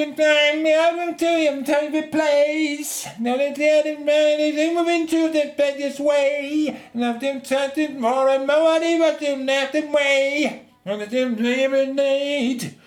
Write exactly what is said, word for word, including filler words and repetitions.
can find me over to him favorite place. Now they tell him they move into the this way. Love them something more and more, they want them nothing way. On the them every night.